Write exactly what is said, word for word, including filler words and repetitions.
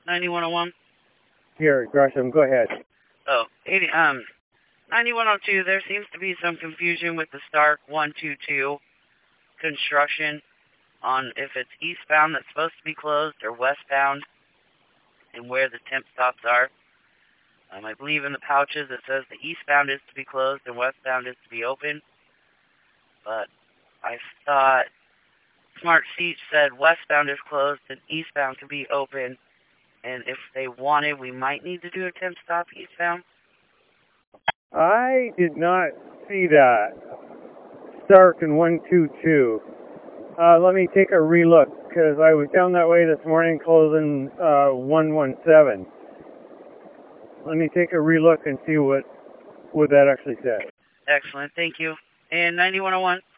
ninety-one oh one? Here, Gresham, go ahead. Oh, eighty, um, ninety-one oh two, there seems to be some confusion with the Stark one two two construction on if it's eastbound that's supposed to be closed or westbound and where the temp stops are. Um, I believe in the pouches it says the eastbound is to be closed and westbound is to be open. But I thought Smart Seats said westbound is closed and eastbound can be open. And if they wanted, we might need to do a temp stop eastbound. I did not see that. Stark and one two two. Uh, let me take a relook, because I was down that way this morning closing uh, one one seven. Let me take a relook and see what, what that actually said. Excellent, thank you. And ninety-one oh one?